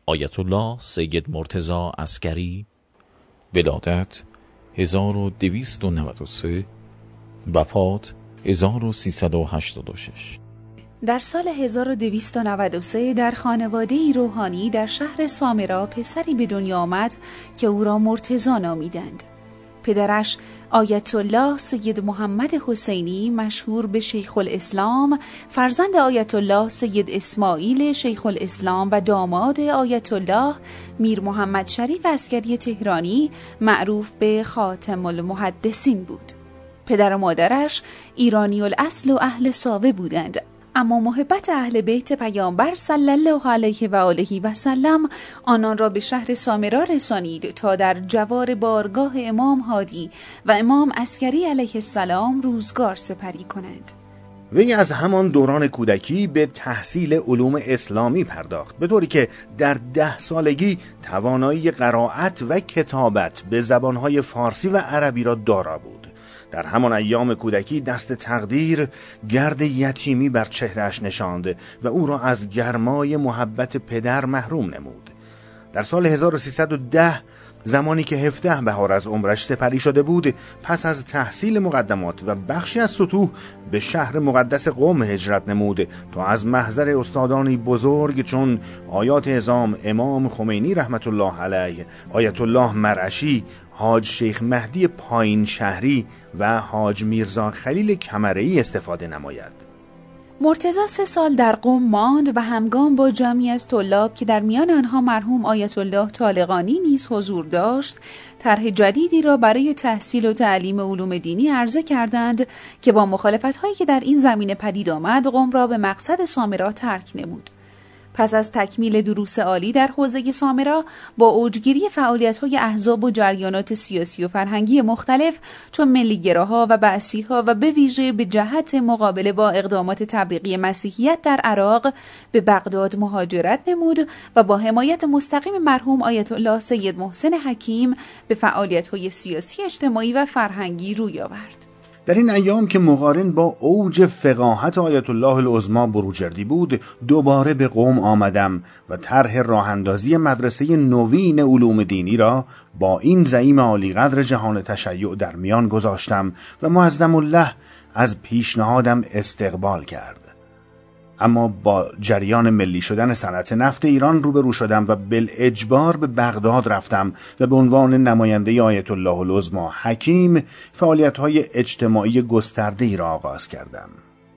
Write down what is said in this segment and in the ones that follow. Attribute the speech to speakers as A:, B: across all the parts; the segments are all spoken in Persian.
A: آیت الله سید مرتضی عسکری، ولادت 1293، وفات 1386.
B: در سال 1293 در خانواده‌ای روحانی در شهر سامرا پسری به دنیا آمد که او را مرتضی نامیدند. پدرش آیت الله سید محمد حسینی مشهور به شیخ الاسلام، فرزند آیت الله سید اسماعیل شیخ الاسلام و داماد آیت الله میر محمد شریف عسکری تهرانی معروف به خاتم المحدثین بود. پدر و مادرش ایرانی الاصل و اهل ساوه بودند، اما محبت اهل بیت پیامبر صلی الله علیه و آله و سلم آنان را به شهر سامرا رسانید تا در جوار بارگاه امام هادی و امام عسکری علیه السلام روزگار سپری کنند.
C: وی از همان دوران کودکی به تحصیل علوم اسلامی پرداخت، به طوری که در 10 سالگی توانایی قرائت و کتابت به زبانهای فارسی و عربی را دارا بود. در همان ایام کودکی دست تقدیر گرد یتیمی بر چهرهش نشاند و او را از گرمای محبت پدر محروم نمود. در سال 1310 زمانی که 17 بهار از عمرش سپری شده بود، پس از تحصیل مقدمات و بخشی از سطوح به شهر مقدس قم هجرت نمود تا از محضر استادانی بزرگ چون آیات اعظام امام خمینی رحمت الله علیه، آیت الله مرعشی، حاج شیخ مهدی پایین شهری و حاج میرزا خلیل کمره‌ای استفاده نماید.
B: مرتضی 3 سال در قم ماند و همگام با جمعی از طلاب که در میان آنها مرحوم آیت الله طالقانی نیز حضور داشت، طرح جدیدی را برای تحصیل و تعلیم علوم دینی عرضه کردند که با مخالفت‌هایی که در این زمینه پدید آمد، قم را به مقصد سامرا ترک نمود. پس از تکمیل دروس عالی در حوزه سامرا، با اوجگیری فعالیت‌های احزاب و جریانات سیاسی و فرهنگی مختلف چون ملی‌گراها و بعثی‌ها و به ویژه به جهت مقابله با اقدامات تبلیغی مسیحیت در عراق به بغداد مهاجرت نمود و با حمایت مستقیم مرحوم آیت الله سید محسن حکیم به فعالیت‌های سیاسی، اجتماعی و فرهنگی روی آورد.
C: در این ایام که مقارن با اوج فقاهت آیت الله العظمی بروجردی بود، دوباره به قم آمدم و طرح راهاندازی مدرسه نوین علوم دینی را با این زعیم عالی قدر جهان تشیع در میان گذاشتم و معظم الله از پیشنهادم استقبال کرد. اما با جریان ملی شدن صنعت نفت ایران روبرو شدم و بالاجبار به بغداد رفتم و به عنوان نماینده آیت الله العظمی حکیم فعالیت‌های اجتماعی گسترده‌ای را آغاز کردم.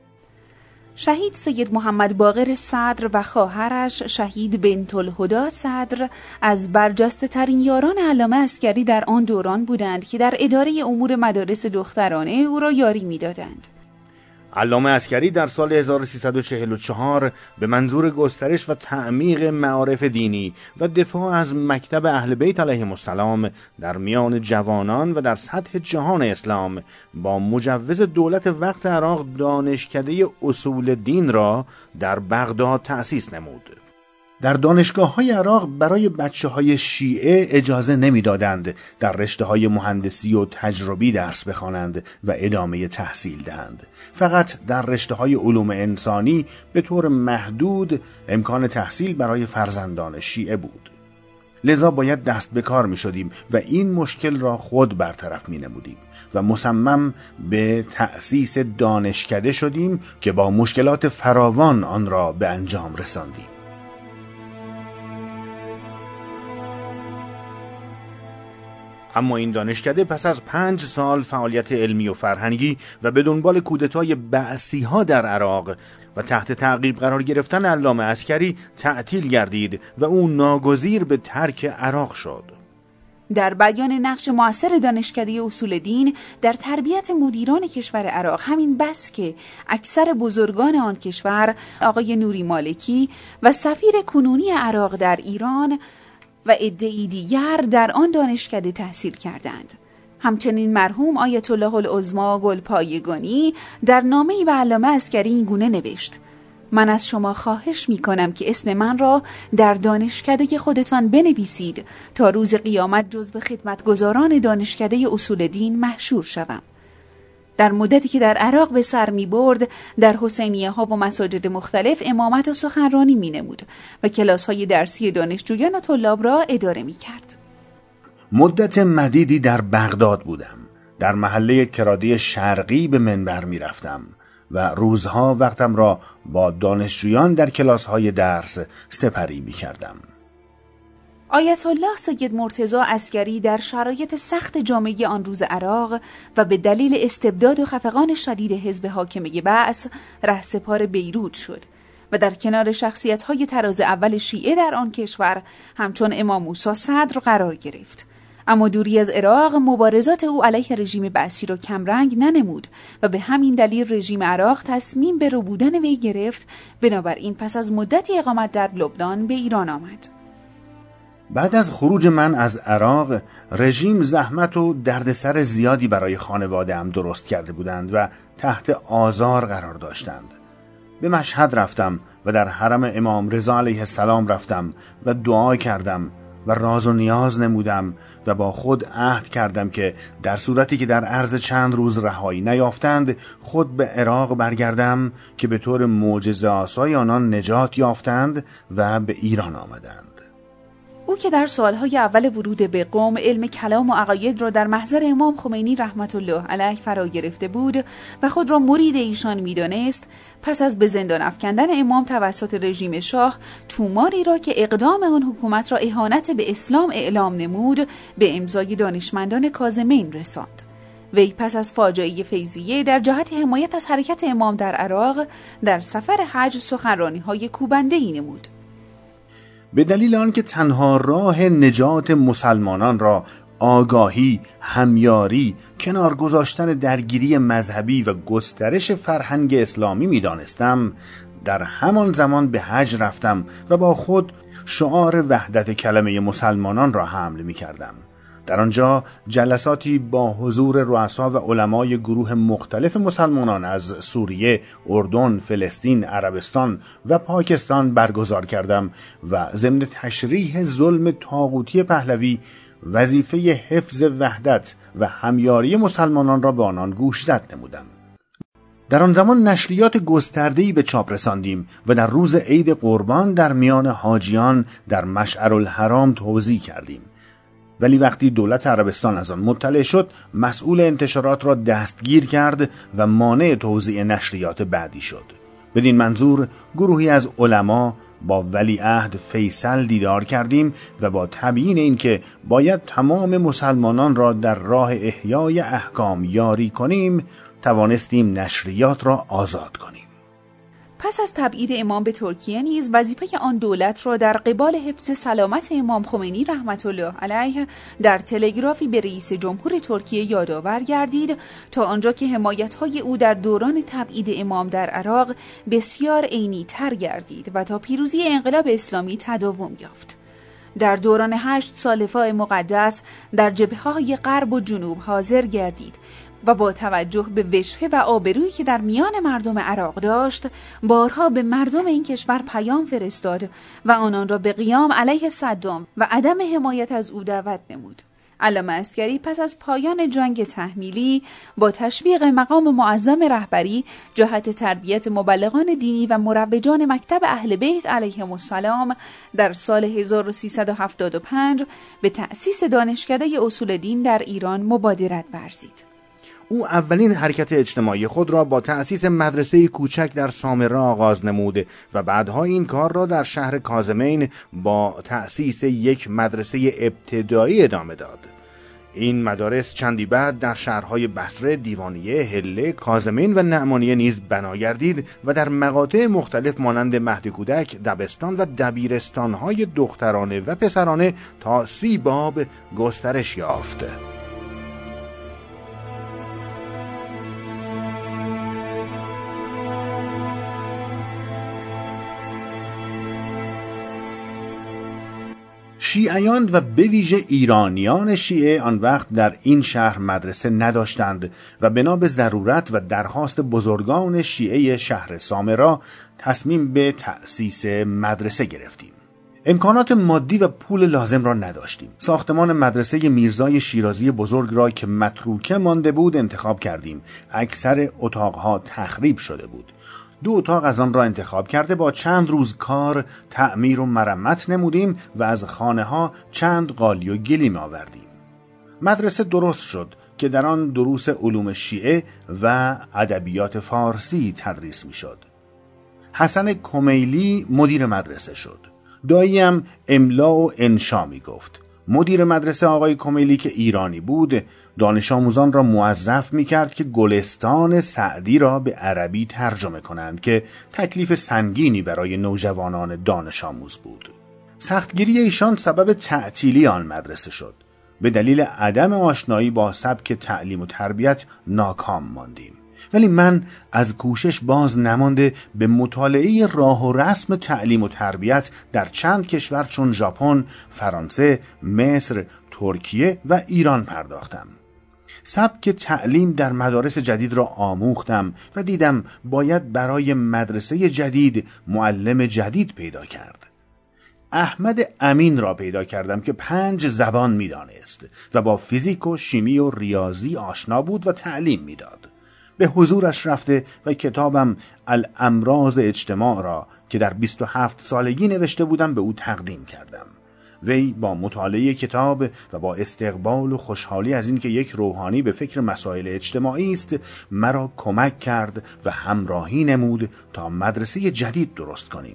B: شهید سید محمد باقر صدر و خواهرش شهید بنت الهدی صدر از برجسته ترین یاران علامه عسکری در آن دوران بودند که در اداره امور مدارس دخترانه او را یاری می‌دادند.
C: علامه عسکری در سال 1344 به منظور گسترش و تعمیق معارف دینی و دفاع از مکتب اهل بیت علیهم السلام در میان جوانان و در سطح جهان اسلام با مجوز دولت وقت عراق دانشکده اصول دین را در بغداد تأسیس نمود. در دانشگاه‌های عراق برای بچه‌های شیعه اجازه نمی‌دادند در رشته‌های مهندسی و تجربی درس بخوانند و ادامه تحصیل دهند. فقط در رشته‌های علوم انسانی به طور محدود امکان تحصیل برای فرزندان شیعه بود. لذا باید دست به کار می‌شدیم و این مشکل را خود برطرف می‌نمودیم و مصمم به تأسیس دانشکده شدیم که با مشکلات فراوان آن را به انجام رساندیم. اما این دانشکده پس از 5 سال فعالیت علمی و فرهنگی و به دنبال کودتای بعثی‌ها در عراق و تحت تعقیب قرار گرفتن علامه عسکری تعطیل گردید و او ناگزیر به ترک عراق شد.
B: در بیان نقش مؤثر دانشکده اصول دین در تربیت مدیران کشور عراق، همین بس که اکثر بزرگان آن کشور آقای نوری مالکی و سفیر کنونی عراق در ایران و عده‌ای دیگر در آن دانشکده تحصیل کردند. همچنین مرحوم آیت الله العظمی گلپایگانی در نامه‌ای به علامه عسکری این گونه نوشت: من از شما خواهش می‌کنم که اسم من را در دانشکده خودتان بنویسید تا روز قیامت جزو خدمتگزاران دانشکده اصول دین محشور شوم. در مدتی که در عراق به سر می برد، در حسینیه ها و مساجد مختلف امامت و سخنرانی می نمود و کلاس های درسی دانشجویان و طلاب را اداره می کرد.
C: مدت مدیدی در بغداد بودم. در محله کراده شرقی به منبر می رفتم و روزها وقتم را با دانشجویان در کلاس های درس سپری می کردم.
B: آیت الله سید مرتضی عسگری در شرایط سخت جامعه آن روز عراق و به دلیل استبداد و خفقان شدید حزب حاکمه بعث رهسپار بیروت شد و در کنار شخصیت‌های طراز اول شیعه در آن کشور همچون امام موسی صدر قرار گرفت. اما دوری از عراق مبارزات او علیه رژیم بعثی را کمرنگ ننمود و به همین دلیل رژیم عراق تصمیم به ربودن وی گرفت. بنابراین پس از مدتی اقامت در لبنان به ایران آمد.
C: بعد از خروج من از عراق رژیم زحمت و دردسر زیادی برای خانواده‌ام درست کرده بودند و تحت آزار قرار داشتند. به مشهد رفتم و در حرم امام رضا علیه السلام رفتم و دعا کردم و راز و نیاز نمودم و با خود عهد کردم که در صورتی که در عرض چند روز رهایی نیافتند خود به عراق برگردم که به طور معجزه‌آسای آنان نجات یافتند و به ایران آمدند.
B: او که در سالهای اول ورود به قم علم کلام و عقاید را در محضر امام خمینی رحمت الله علیه فرا گرفته بود و خود را مرید ایشان می‌دانست، پس از به زندان افکندن امام توسط رژیم شاه توماری را که اقدام آن حکومت را اهانت به اسلام اعلام نمود به امضای دانشمندان کاظمین رساند. وی پس از فاجعه فیضیه در جهت حمایت از حرکت امام در عراق در سفر حج سخنرانی‌های کوبنده‌ای نمود.
C: به دلیل آنکه تنها راه نجات مسلمانان را آگاهی، همیاری، کنار گذاشتن درگیری مذهبی و گسترش فرهنگ اسلامی می‌دانستم، در همان زمان به حج رفتم و با خود شعار وحدت کلمه مسلمانان را حمل می‌کردم. در آنجا جلساتی با حضور رؤسا و علمای گروه مختلف مسلمانان از سوریه، اردن، فلسطین، عربستان و پاکستان برگزار کردم و ضمن تشریح ظلم طاغوتی پهلوی وظیفه حفظ وحدت و همیاری مسلمانان را به آنان گوشزد نمودم. در آن زمان نشریات گسترده‌ای به چاپ رساندیم و در روز عید قربان در میان حاجیان در مشعرالحرام توزیع کردیم. ولی وقتی دولت عربستان از آن مطلع شد، مسئول انتشارات را دستگیر کرد و مانع توزیع نشریات بعدی شد. بدین منظور گروهی از علما با ولیعهد فیصل دیدار کردیم و با تبیین اینکه باید تمام مسلمانان را در راه احیای احکام یاری کنیم، توانستیم نشریات را آزاد کنیم.
B: پس از تبعید امام به ترکیه نیز وظیفه آن دولت را در قبال حفظ سلامت امام خمینی رحمت الله علیه در تلگرافی به رئیس جمهور ترکیه یادآور گردید تا آنجا که حمایت‌های او در دوران تبعید امام در عراق بسیار عینی تر گردید و تا پیروزی انقلاب اسلامی تداوم یافت. در دوران 8 سال دفاع مقدس در جبهه‌های غرب و جنوب حاضر گردید و با توجه به وجهه و آبرویی که در میان مردم عراق داشت، بارها به مردم این کشور پیام فرستاد و آنان را به قیام علیه صدام و عدم حمایت از او دعوت نمود. علامه عسگری پس از پایان جنگ تحمیلی با تشویق مقام معظم رهبری جهت تربیت مبلغان دینی و مروجان مکتب اهل بیت علیهم السلام در سال 1375 به تأسیس دانشکده اصول دین در ایران مبادرت ورزید.
C: او اولین حرکت اجتماعی خود را با تأسیس مدرسه کوچک در سامره آغاز نمود و بعدها این کار را در شهر کاظمین با تأسیس یک مدرسه ابتدایی ادامه داد. این مدارس چندی بعد در شهرهای بصره، دیوانیه، هله، کاظمین و نعمانیه نیز بنا گردید و در مقاطع مختلف مانند مهد کودک، دبستان و دبیرستانهای دخترانه و پسرانه تا 30 باب گسترش یافت. شیعیان و به ویژه ایرانیان شیعه آن وقت در این شهر مدرسه نداشتند و بنا به ضرورت و درخواست بزرگان شیعه شهر سامرا تصمیم به تأسیس مدرسه گرفتیم. امکانات مادی و پول لازم را نداشتیم. ساختمان مدرسه میرزای شیرازی بزرگ را که متروکه مانده بود انتخاب کردیم. اکثر اتاقها تخریب شده بود. 2 اتاق از آن را انتخاب کرده با چند روز کار تعمیر و مرمت نمودیم و از خانه ها چند قالی و گلیم آوردیم. مدرسه درست شد که در آن دروس علوم شیعه و ادبیات فارسی تدریس می شد. حسن کمیلی مدیر مدرسه شد. داییم املا و انشا می گفت. مدیر مدرسه آقای کمیلی که ایرانی بود دانش آموزان را موظف می کرد که گلستان سعدی را به عربی ترجمه کنند که تکلیف سنگینی برای نوجوانان دانش آموز بود. سختگیری ایشان سبب تعطیلی آن مدرسه شد. به دلیل عدم آشنایی با سبک تعلیم و تربیت ناکام ماندیم. ولی من از کوشش باز نمانده به مطالعه راه و رسم تعلیم و تربیت در چند کشور چون ژاپن، فرانسه، مصر، ترکیه و ایران پرداختم. سبک تعلیم در مدارس جدید را آموختم و دیدم باید برای مدرسه جدید معلم جدید پیدا کرد. احمد امین را پیدا کردم که 5 زبان می‌دانست و با فیزیک و شیمی و ریاضی آشنا بود و تعلیم می‌داد. به حضورش رفته و کتابم الامراض اجتماع را که در 27 سالگی نوشته بودم به او تقدیم کردم. وی با مطالعه کتاب و با استقبال و خوشحالی از اینکه یک روحانی به فکر مسائل اجتماعی است مرا کمک کرد و همراهی نمود تا مدرسه جدید درست کنیم.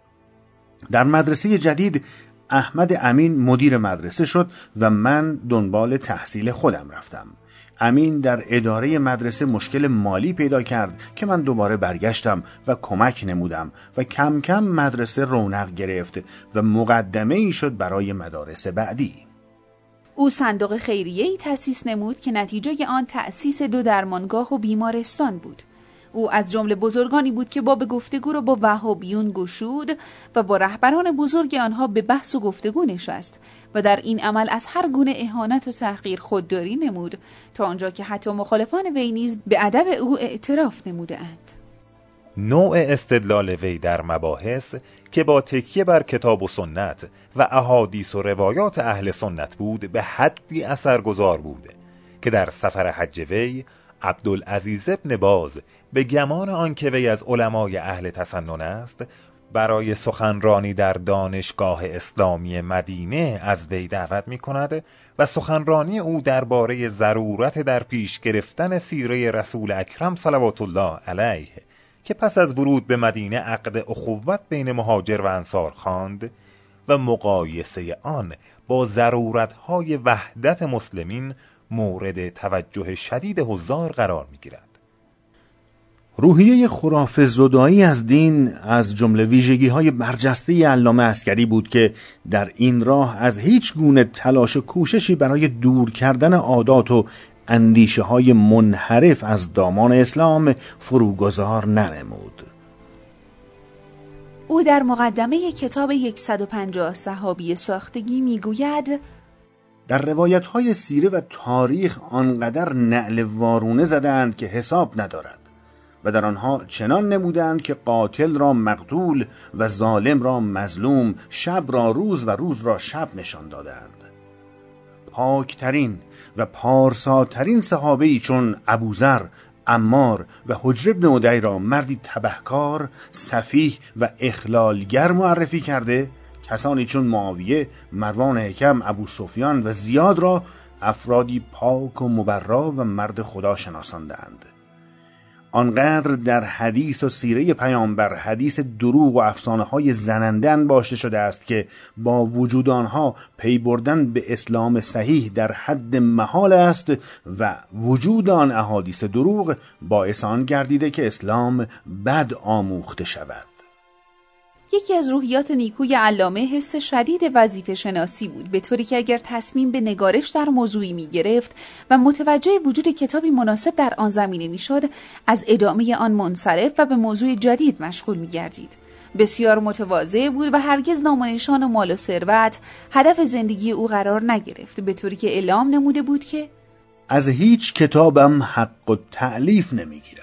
C: در مدرسه جدید احمد امین مدیر مدرسه شد و من دنبال تحصیل خودم رفتم. امین در اداره مدرسه مشکل مالی پیدا کرد که من دوباره برگشتم و کمک نمودم و کم کم مدرسه رونق گرفت و مقدمه ای شد برای مدارس بعدی.
B: او صندوق خیریه‌ای تأسیس نمود که نتیجه آن تأسیس 2 درمانگاه و بیمارستان بود. او از جمله بزرگانی بود که باب گفتگو را با وهابیون گشود و با رهبران بزرگ آنها به بحث و گفتگو نشست و در این عمل از هر گونه اهانت و تحقیر خودداری نمود تا آنجا که حتی مخالفان وی نیز به ادب او اعتراف نمودند.
D: نوع استدلال وی در مباحث که با تکیه بر کتاب و سنت و احادیث و روایات اهل سنت بود به حدی اثرگذار بود که در سفر حج وی عبدالعزیز ابن باز به گمان آنکه وی از علمای اهل تسنن است برای سخنرانی در دانشگاه اسلامی مدینه از وی دعوت می کند و سخنرانی او درباره ضرورت در پیش گرفتن سیره رسول اکرم صلوات الله علیه که پس از ورود به مدینه عقد اخوت بین مهاجر و انصار خواند و مقایسه آن با ضرورت‌های وحدت مسلمین مورد توجه شدید حضار قرار می‌گیرد.
C: روحیه خرافه زدایی از دین از جمله ویژگی‌های برجسته علامه عسگری بود که در این راه از هیچ گونه تلاش و کوششی برای دور کردن عادات و اندیشه‌های منحرف از دامان اسلام فروگذار ننمود.
B: او در مقدمه کتاب 150 صحابی ساختگی میگوید
C: در روایت‌های سیره و تاریخ آنقدر نعل وارونه زدند که حساب ندارد و در آنها چنان نمودند که قاتل را مقتول و ظالم را مظلوم، شب را روز و روز را شب نشان دادند. پاکترین و پارساترین صحابه‌ای چون ابوذر، عمار و حجر بن عدی را مردی تبهکار، سفیه و اخلالگر معرفی کرده، کسانی چون معاویه، مروان حکم، ابو سفیان و زیاد را افرادی پاک و مبرا و مرد خدا شناساندند. آنقدر در حدیث و سیره پیامبر حدیث دروغ و افسانه‌های زننده انباشته شده است که با وجود آنها پی بردن به اسلام صحیح در حد محال است و وجود آن احادیث دروغ باعث آن گردیده که اسلام بد آموخته شود.
B: یکی از روحیات نیکوی علامه حس شدید وظیفه شناسی بود، به طوری که اگر تصمیم به نگارش در موضوعی می گرفت و متوجه وجود کتابی مناسب در آن زمینه می شد، از ادامه آن منصرف و به موضوع جدید مشغول می گردید. بسیار متواضع بود و هرگز نام و نشان و مال و ثروت هدف زندگی او قرار نگرفت، به طوری که اعلام نموده بود که
C: از هیچ کتابم حق و تألیف نمی گیرم.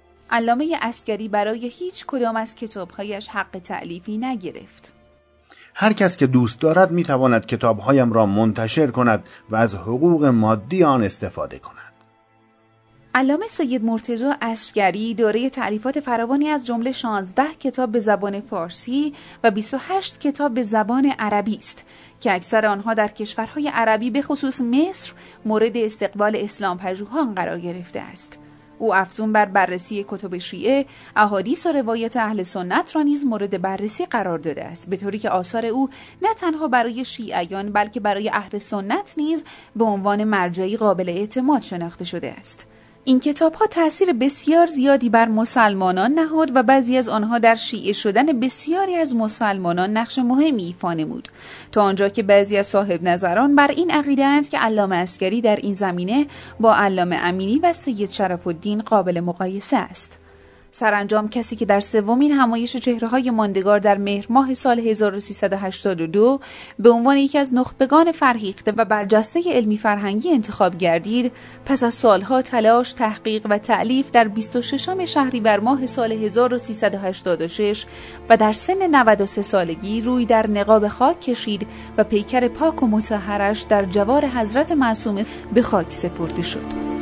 B: علامه عسگری برای هیچ کدام از کتابهایش حق تألیفی نگرفت.
C: هر کس که دوست دارد میتواند کتابهایم را منتشر کند و از حقوق مادی آن استفاده کند.
B: علامه سید مرتضی عسگری دارای تألیفات فراوانی از جمله 16 کتاب به زبان فارسی و 28 کتاب به زبان عربی است که اکثر آنها در کشورهای عربی به خصوص مصر مورد استقبال اسلام پژوهان قرار گرفته است. او افزون بر بررسی کتب شیعه، احادیث و روایت اهل سنت را نیز مورد بررسی قرار داده است، به طوری که آثار او نه تنها برای شیعیان بلکه برای اهل سنت نیز به عنوان مرجعی قابل اعتماد شناخته شده است. این کتاب‌ها تأثیر بسیار زیادی بر مسلمانان نهاد و بعضی از آنها در شیعه شدن بسیاری از مسلمانان نقش مهمی ایفا نمود، تا آنجا که بعضی از صاحب نظران بر این عقیده‌اند که علامه عسگری در این زمینه با علامه امینی و سید شرف الدین قابل مقایسه است. سرانجام کسی که در سومین همایش چهره‌های ماندگار در مهر ماه سال 1382 به عنوان یکی از نخبگان فرهیخته و برجسته علمی فرهنگی انتخاب گردید، پس از سالها تلاش، تحقیق و تألیف در 26 شهریور ماه سال 1386 و در سن 93 سالگی روی در نقاب خاک کشید و پیکر پاک و مطهرش در جوار حضرت معصومه به خاک سپرده شد.